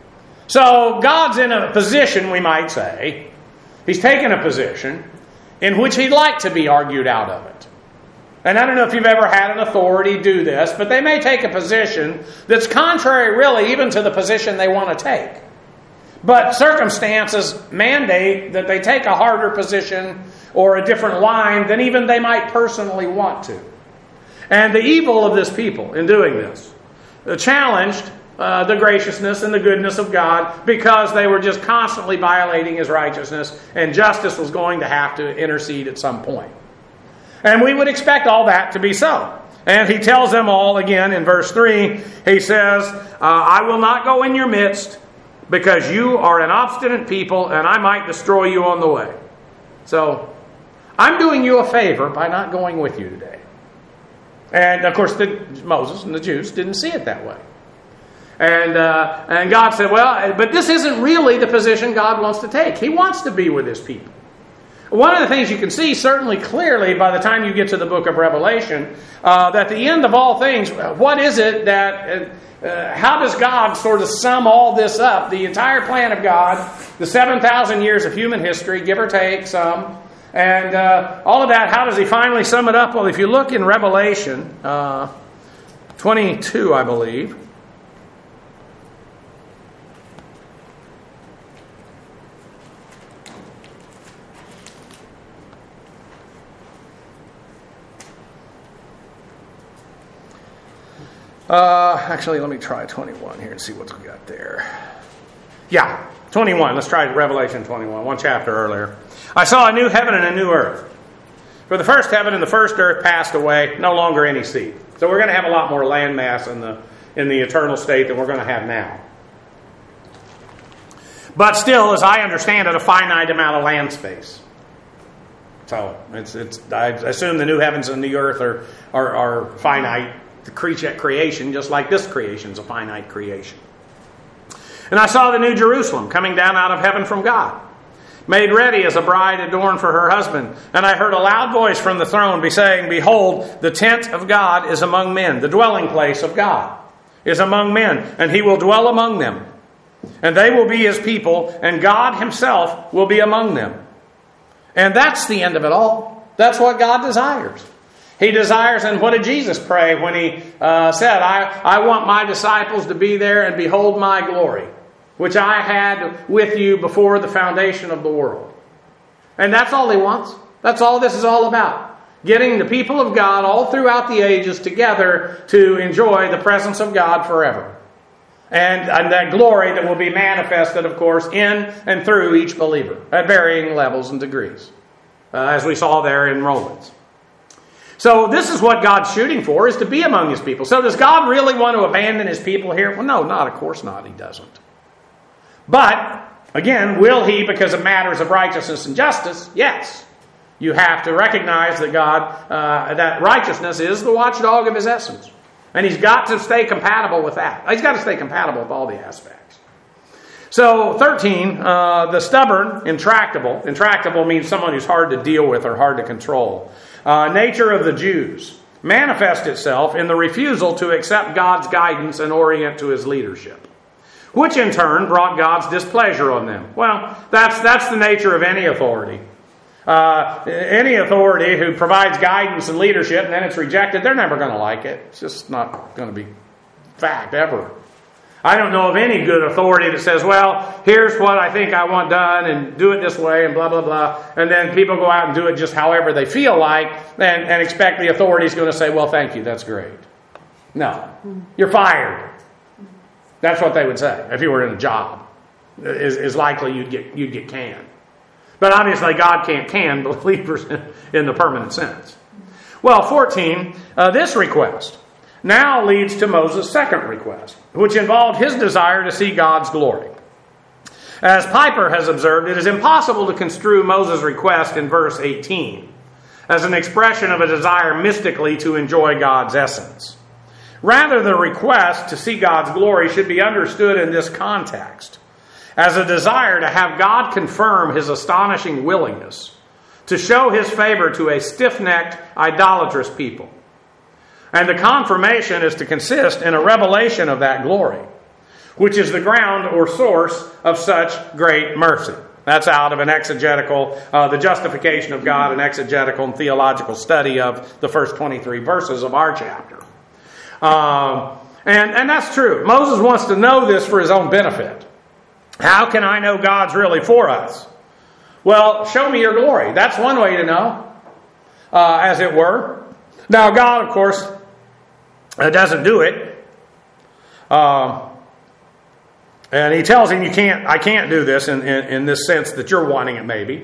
So God's in a position, we might say, He's taken a position in which He'd like to be argued out of it. And I don't know if you've ever had an authority do this, but they may take a position that's contrary really even to the position they want to take. But circumstances mandate that they take a harder position or a different line than even they might personally want to. And the evil of this people in doing this challenged uh, the graciousness and the goodness of God because they were just constantly violating His righteousness, and justice was going to have to intercede at some point. And we would expect all that to be so. And He tells them all again in verse three, He says, uh, I will not go in your midst because you are an obstinate people and I might destroy you on the way. So, I'm doing you a favor by not going with you today. And of course, the, Moses and the Jews didn't see it that way. And uh, and God said, well, but this isn't really the position God wants to take. He wants to be with His people. One of the things you can see certainly clearly by the time you get to the book of Revelation, uh, that the end of all things, what is it that, uh, how does God sort of sum all this up? The entire plan of God, the seven thousand years of human history, give or take some, and uh, all of that, how does He finally sum it up? Well, if you look in Revelation uh, twenty-two, I believe, Uh, actually, let me try twenty-one here and see what we got there. Yeah, twenty-one. Let's try Revelation twenty-one, one chapter earlier. I saw a new heaven and a new earth. For the first heaven and the first earth passed away, no longer any sea. So we're going to have a lot more land mass in the in the eternal state than we're going to have now. But still, as I understand it, a finite amount of land space. So it's it's. I assume the new heavens and the earth are are, are finite. The creation, just like this creation is a finite creation. And I saw the new Jerusalem coming down out of heaven from God, made ready as a bride adorned for her husband. And I heard a loud voice from the throne be saying, behold, the tent of God is among men. The dwelling place of God is among men, and He will dwell among them. And they will be His people, and God Himself will be among them. And that's the end of it all. That's what God desires. He desires, and what did Jesus pray when He uh, said, I, I want my disciples to be there and behold my glory, which I had with you before the foundation of the world. And that's all He wants. That's all this is all about. Getting the people of God all throughout the ages together to enjoy the presence of God forever. And, and that glory that will be manifested, of course, in and through each believer at varying levels and degrees, uh, as we saw there in Romans. So this is what God's shooting for, is to be among His people. So does God really want to abandon His people here? Well, no, not. Of course not. He doesn't. But, again, will He because of matters of righteousness and justice? Yes. You have to recognize that God, uh, that righteousness is the watchdog of His essence. And He's got to stay compatible with that. He's got to stay compatible with all the aspects. So, thirteen, uh, the stubborn, intractable. Intractable means someone who's hard to deal with or hard to control. Uh, nature of the Jews manifests itself in the refusal to accept God's guidance and orient to His leadership, which in turn brought God's displeasure on them. Well, that's that's the nature of any authority. Uh, any authority who provides guidance and leadership and then it's rejected, they're never going to like it. It's just not going to be fact ever. I don't know of any good authority that says, well, here's what I think I want done and do it this way and blah, blah, blah. And then people go out and do it just however they feel like and, and expect the authority is going to say, well, thank you, that's great. No, you're fired. That's what they would say if you were in a job. Is, is likely you'd get you'd get canned. But obviously God can't can believers in, in the permanent sense. Well, fourteen, uh, this request now leads to Moses' second request, which involved his desire to see God's glory. As Piper has observed, it is impossible to construe Moses' request in verse eighteen as an expression of a desire mystically to enjoy God's essence. Rather, the request to see God's glory should be understood in this context as a desire to have God confirm His astonishing willingness to show His favor to a stiff-necked, idolatrous people. And the confirmation is to consist in a revelation of that glory, which is the ground or source of such great mercy. That's out of an exegetical, uh, the justification of God, an exegetical and theological study of the first twenty-three verses of our chapter. Um, and, and that's true. Moses wants to know this for his own benefit. How can I know God's really for us? Well, show me your glory. That's one way to know, uh, as it were. Now, God, of course, uh, doesn't do it. Uh, and he tells him, "You can't. I can't do this in, in, in this sense that you're wanting it, maybe."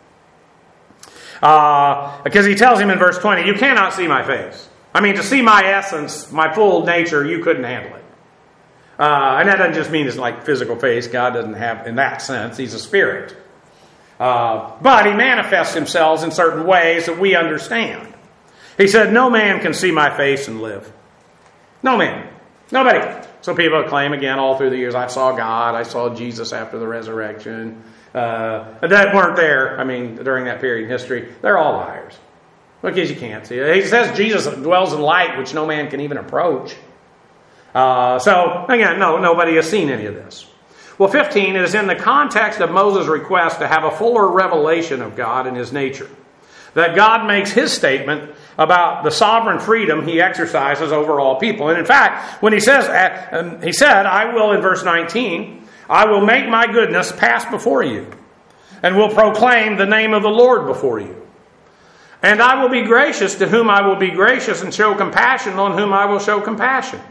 Uh, because he tells him in verse twenty, "You cannot see my face." I mean, to see my essence, my full nature, you couldn't handle it. Uh, and that doesn't just mean it's like physical face. God doesn't have, in that sense, he's a spirit. Uh, but he manifests himself in certain ways that we understand. He said, "No man can see my face and live." No man. Nobody. So people claim again all through the years, I saw God, I saw Jesus after the resurrection. Uh, that weren't there, I mean, during that period in history. They're all liars. Because you can't see it. He says Jesus dwells in light, which no man can even approach. Uh, so, again, no, nobody has seen any of this. Well, fifteen, it is in the context of Moses' request to have a fuller revelation of God and his nature that God makes his statement about the sovereign freedom he exercises over all people. And in fact, when he says, uh, he said, "I will," in verse nineteen, "I will make my goodness pass before you, and will proclaim the name of the Lord before you. And I will be gracious to whom I will be gracious, and show compassion on whom I will show compassion."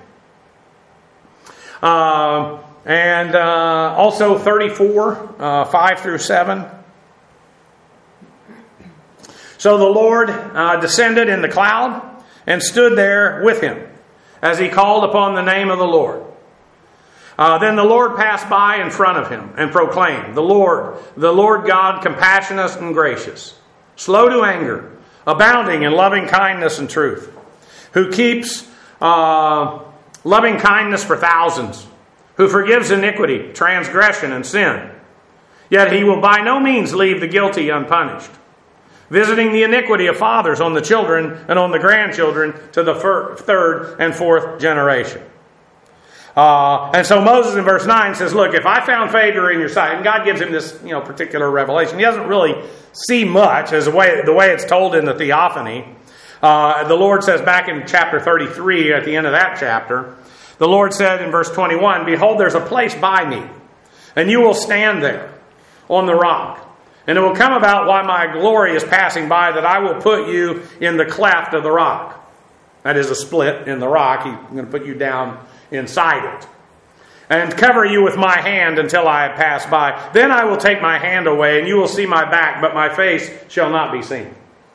Uh, and uh, also thirty-four, uh, five through seven. "So the Lord uh, descended in the cloud and stood there with him as he called upon the name of the Lord. Uh, then the Lord passed by in front of him and proclaimed, the Lord, the Lord God, compassionate and gracious, slow to anger, abounding in loving kindness and truth, who keeps uh, loving kindness for thousands, who forgives iniquity, transgression, and sin. Yet he will by no means leave the guilty unpunished, visiting the iniquity of fathers on the children and on the grandchildren to the fir- third and fourth generation." Uh, and so Moses in verse nine says, look, if I found favor in your sight, and God gives him this, you know, particular revelation. He doesn't really see much as the way, the way it's told in the theophany. Uh, the Lord says back in chapter thirty-three, at the end of that chapter, the Lord said in verse twenty-one, "Behold, there's a place by me, and you will stand there on the rock. And it will come about while my glory is passing by that I will put you in the cleft of the rock." That is a split in the rock. He's going to put you down inside it. "And cover you with my hand until I have passed by. Then I will take my hand away, and you will see my back, but my face shall not be seen."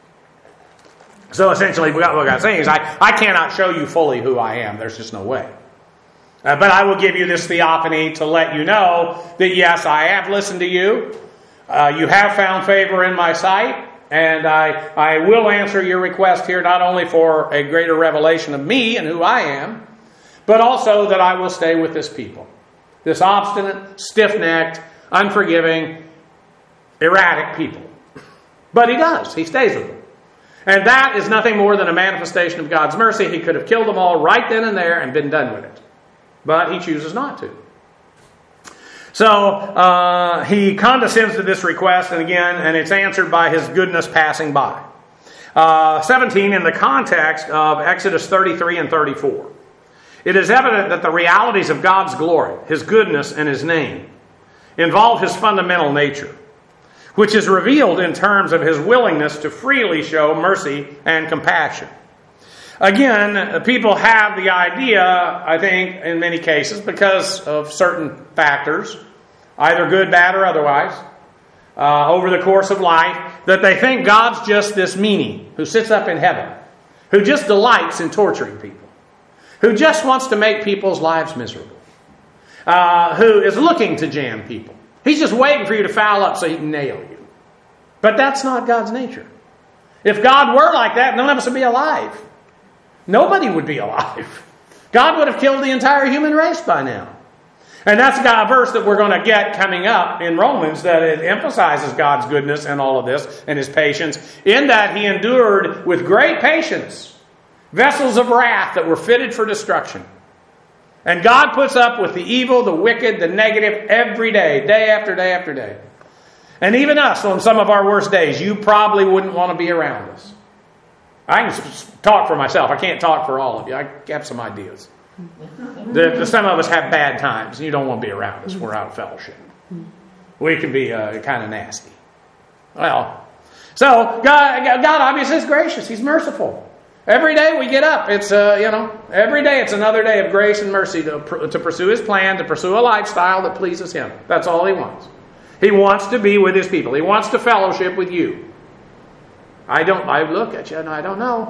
So essentially, what God's saying is, I, I cannot show you fully who I am. There's just no way. Uh, but I will give you this theophany to let you know that, yes, I have listened to you. Uh, you have found favor in my sight, and I, I will answer your request here not only for a greater revelation of me and who I am, but also that I will stay with this people. This obstinate, stiff-necked, unforgiving, erratic people. But he does. He stays with them. And that is nothing more than a manifestation of God's mercy. He could have killed them all right then and there and been done with it. But he chooses not to. So uh, he condescends to this request, and again, and it's answered by his goodness passing by. Uh, seventeen, in the context of Exodus thirty-three and thirty-four. It is evident that the realities of God's glory, his goodness, and his name involve his fundamental nature, which is revealed in terms of his willingness to freely show mercy and compassion. Again, people have the idea, I think, in many cases, because of certain factors, either good, bad, or otherwise, uh, over the course of life, that they think God's just this meanie who sits up in heaven, who just delights in torturing people, who just wants to make people's lives miserable, uh, who is looking to jam people. He's just waiting for you to foul up so he can nail you. But that's not God's nature. If God were like that, none of us would be alive. Nobody would be alive. God would have killed the entire human race by now. And that's a verse that we're going to get coming up in Romans, that it emphasizes God's goodness and all of this and his patience, in that he endured with great patience vessels of wrath that were fitted for destruction, And God puts up with the evil, the wicked, the negative every day, day after day after day. And even us, on some of our worst days, you probably wouldn't want to be around us. I can talk for myself. I can't talk for all of you. I have some ideas. The, the, some of us have bad times. You don't want to be around us. We're out of fellowship. We can be uh, kind of nasty. Well, so God, God obviously is gracious. He's merciful. Every day we get up, it's uh, you know, every day it's another day of grace and mercy to to pursue His plan, to pursue a lifestyle that pleases Him. That's all He wants. He wants to be with His people. He wants to fellowship with you. I don't. I look at you and I don't know.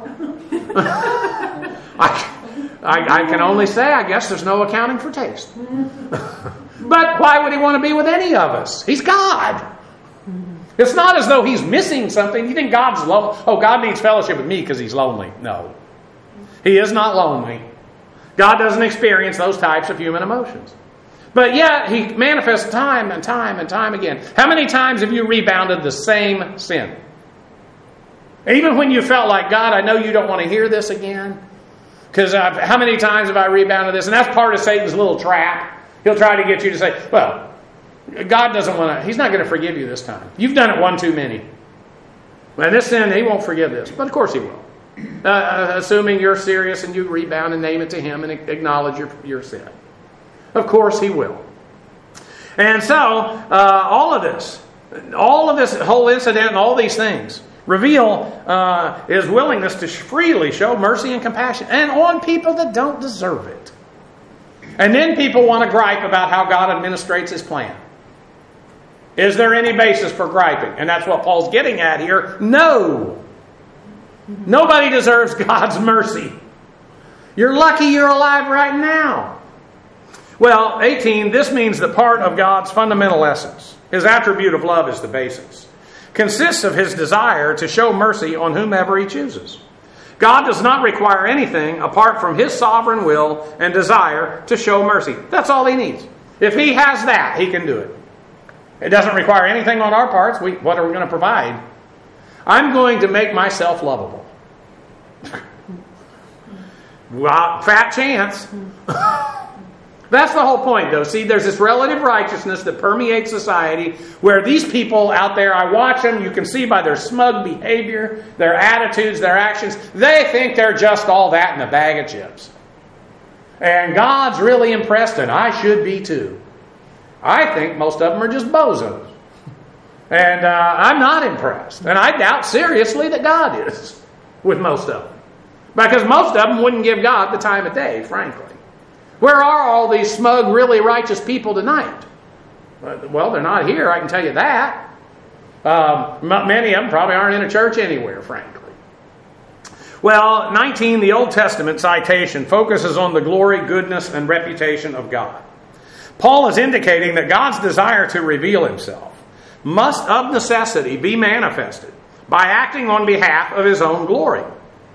I, I I can only say, I guess there's no accounting for taste. But why would He want to be with any of us? He's God. It's not as though He's missing something. You think God's lonely? Oh, God needs fellowship with me because He's lonely. No. He is not lonely. God doesn't experience those types of human emotions. But yet, He manifests time and time and time again. How many times have you rebounded the same sin? Even when you felt like, God, I know you don't want to hear this again. Because how many times have I rebounded this? And that's part of Satan's little trap. He'll try to get you to say, well, God doesn't want to, He's not going to forgive you this time. You've done it one too many. And this sin, He won't forgive this. But of course He will. Uh, assuming you're serious and you rebound and name it to Him and acknowledge your, your sin. Of course He will. And so, uh, all of this, all of this whole incident and all these things reveal uh, His willingness to freely show mercy and compassion and on people that don't deserve it. And then people want to gripe about how God administrates His plan. Is there any basis for griping? And that's what Paul's getting at here. No. Nobody deserves God's mercy. You're lucky you're alive right now. Well, eighteen, this means that part of God's fundamental essence, His attribute of love is the basis, consists of His desire to show mercy on whomever He chooses. God does not require anything apart from His sovereign will and desire to show mercy. That's all He needs. If He has that, He can do it. It doesn't require anything on our parts. We, what are we going to provide? I'm going to make myself lovable. Well, fat chance. That's the whole point, though. See, there's this relative righteousness that permeates society where these people out there, I watch them, you can see by their smug behavior, their attitudes, their actions, they think they're just all that in a bag of chips. And God's really impressed, and I should be too. I think most of them are just bozos. And uh, I'm not impressed. And I doubt seriously that God is with most of them. Because most of them wouldn't give God the time of day, frankly. Where are all these smug, really righteous people tonight? Well, they're not here, I can tell you that. Um, many of them probably aren't in a church anywhere, frankly. Well, nineteen, the Old Testament citation focuses on the glory, goodness, and reputation of God. Paul is indicating that God's desire to reveal Himself must of necessity be manifested by acting on behalf of His own glory.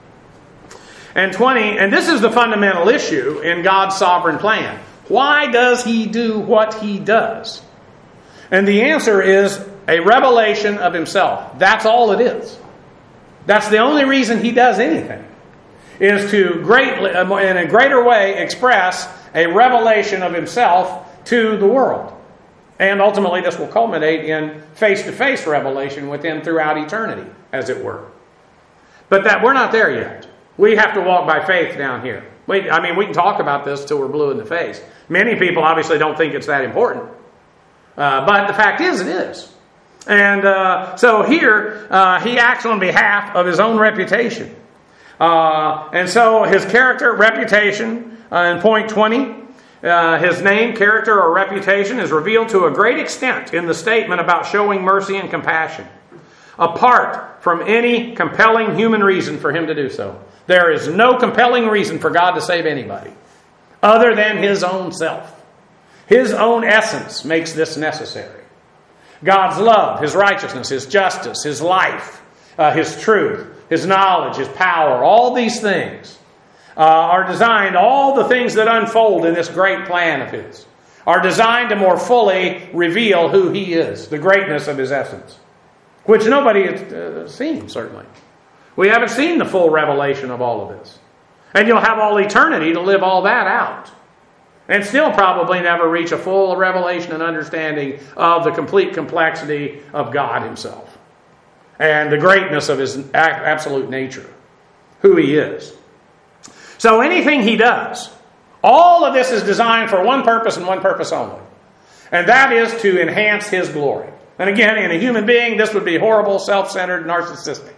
And twenty, and this is the fundamental issue in God's sovereign plan. Why does He do what He does? And the answer is a revelation of Himself. That's all it is. That's the only reason He does anything, is to greatly, in a greater way, express a revelation of Himself to the world. And ultimately this will culminate in face-to-face revelation with Him throughout eternity, as it were. But that we're not there yet. We have to walk by faith down here. We, I mean, we can talk about this till we're blue in the face. Many people obviously don't think it's that important. Uh, but the fact is, it is. And uh, so here, uh, He acts on behalf of His own reputation. Uh, and so His character, reputation, uh, in point twenty, uh, His name, character, or reputation is revealed to a great extent in the statement about showing mercy and compassion, apart from any compelling human reason for Him to do so. There is no compelling reason for God to save anybody other than His own self. His own essence makes this necessary. God's love, His righteousness, His justice, His life, uh, His truth, His knowledge, His power, all these things uh, are designed, all the things that unfold in this great plan of His, are designed to more fully reveal who He is, the greatness of His essence, which nobody has uh, seen, certainly. We haven't seen the full revelation of all of this. And you'll have all eternity to live all that out. and still probably never reach a full revelation and understanding of the complete complexity of God himself and the greatness of his absolute nature, who he is. So anything he does, all of this is designed for one purpose and one purpose only. And that is to enhance his glory. And again, in a human being, this would be horrible, self-centered, narcissistic.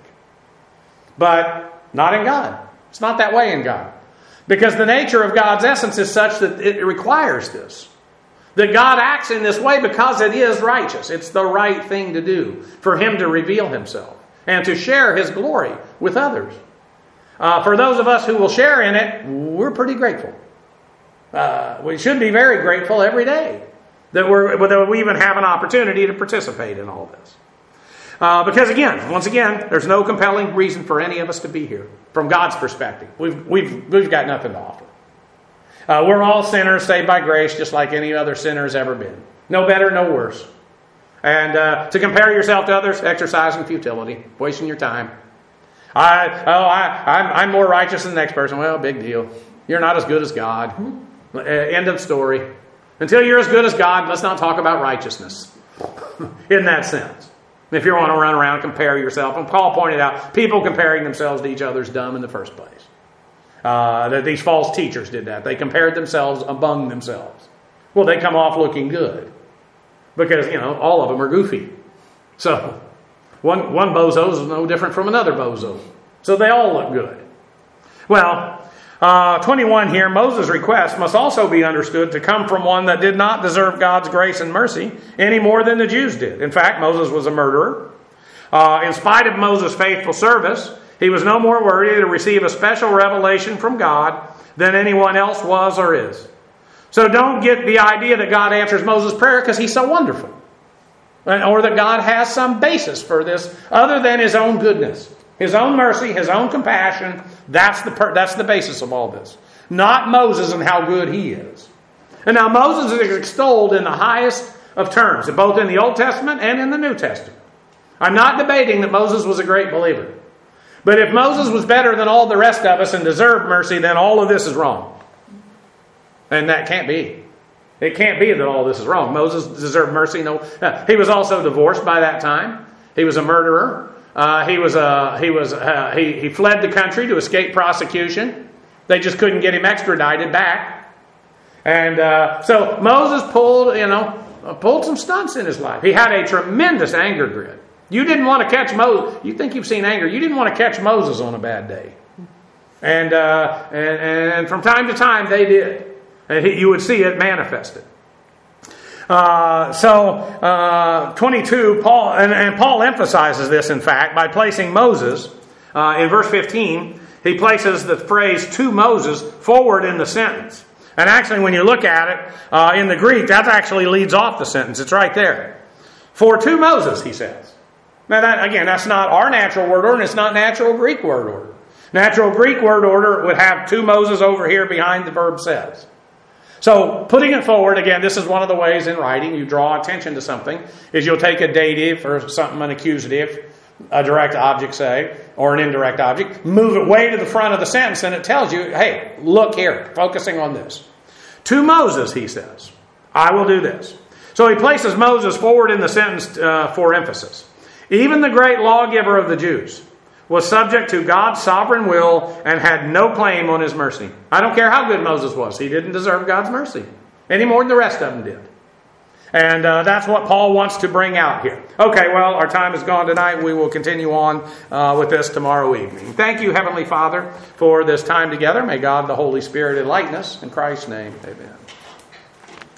But not in God. It's not that way in God. Because the nature of God's essence is such that it requires this. That God acts in this way because it is righteous. It's the right thing to do for him to reveal himself and to share his glory with others. Uh, for those of us who will share in it, we're pretty grateful. Uh, we should be very grateful every day that, we're, that we even have an opportunity to participate in all this. Uh, because again, once again, there's no compelling reason for any of us to be here. From God's perspective, we've, we've, we've got nothing to offer. Uh, we're all sinners saved by grace, just like any other sinner has ever been. No better, no worse. And uh, to compare yourself to others, exercising futility, wasting your time. I, oh, I, I'm, I'm more righteous than the next person. Well, big deal. You're not as good as God. Uh, end of story. Until you're as good as God, let's not talk about righteousness in that sense. If you want to run around and compare yourself. And Paul pointed out, people comparing themselves to each other is dumb in the first place. Uh, that these false teachers did that. They compared themselves among themselves. Well, they come off looking good. Because, you know, all of them are goofy. So, one, one bozo is no different from another bozo. So they all look good. Well, Uh, twenty-one here, Moses' request must also be understood to come from one that did not deserve God's grace and mercy any more than the Jews did. In fact, Moses was a murderer. Uh, in spite of Moses' faithful service, he was no more worthy to receive a special revelation from God than anyone else was or is. So don't get the idea that God answers Moses' prayer because he's so wonderful. Or that God has some basis for this other than his own goodness. His own mercy, his own compassion, that's the per- that's the basis of all this. Not Moses and how good he is. And now Moses is extolled in the highest of terms, both in the Old Testament and in the New Testament. I'm not debating that Moses was a great believer. But if Moses was better than all the rest of us and deserved mercy, then all of this is wrong. And that can't be. It can't be that all this is wrong. Moses deserved mercy. No, uh, he was also divorced by that time. He was a murderer. Uh, he was uh, he was uh, he he fled the country to escape prosecution. They just couldn't get him extradited back, and uh, so Moses pulled you know pulled some stunts in his life. He had a tremendous anger grid. You didn't want to catch Moses. You think you've seen anger? You didn't want to catch Moses on a bad day, and uh, and and from time to time they did, and he, you would see it manifested. Uh, so, uh, twenty-two, Paul, and, and Paul emphasizes this, in fact, by placing Moses, uh, in verse fifteen, he places the phrase to Moses forward in the sentence. And actually, when you look at it, uh, in the Greek, that actually leads off the sentence. It's right there. For to Moses, he says. Now, that, again, that's not our natural word order, and it's not natural Greek word order. Natural Greek word order would have to Moses over here behind the verb says. So, putting it forward, again, this is one of the ways in writing you draw attention to something, is you'll take a dative or something, an accusative, a direct object, say, or an indirect object, move it way to the front of the sentence, and it tells you, hey, look here, focusing on this. To Moses, he says, I will do this. So he places Moses forward in the sentence uh, for emphasis. Even the great lawgiver of the Jews was subject to God's sovereign will and had no claim on his mercy. I don't care how good Moses was. He didn't deserve God's mercy any more than the rest of them did. And uh, that's what Paul wants to bring out here. Okay, well, our time is gone tonight. We will continue on uh, with this tomorrow evening. Thank you, Heavenly Father, for this time together. May God, the Holy Spirit, enlighten us. In Christ's name, amen.